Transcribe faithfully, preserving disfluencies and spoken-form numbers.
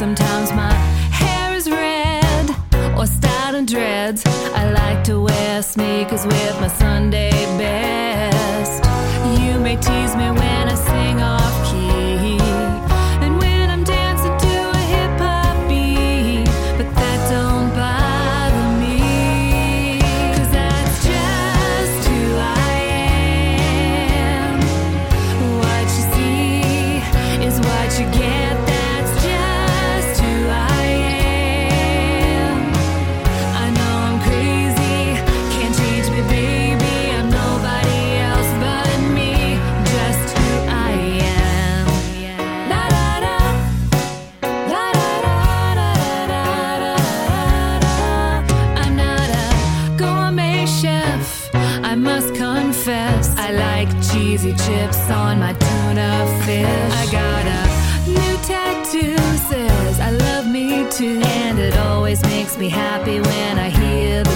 Sometimes my hair is red or styled in dreads. I like to wear sneakers with my Sunday best. You may tease me when I sing off key and when I'm dancing to a hip hop beat, but that don't bother me, 'cause that's just who I am. What you see is what you get. That's just who I am. I know I'm crazy, can't change me, baby. I'm nobody else but me, just who I am. La da da, la da da da da da da. I'm not a gourmet chef, I must confess. I like cheesy chips on my tuna fish. I got a new tattoo, says I love me too, and it always makes me happy when I hear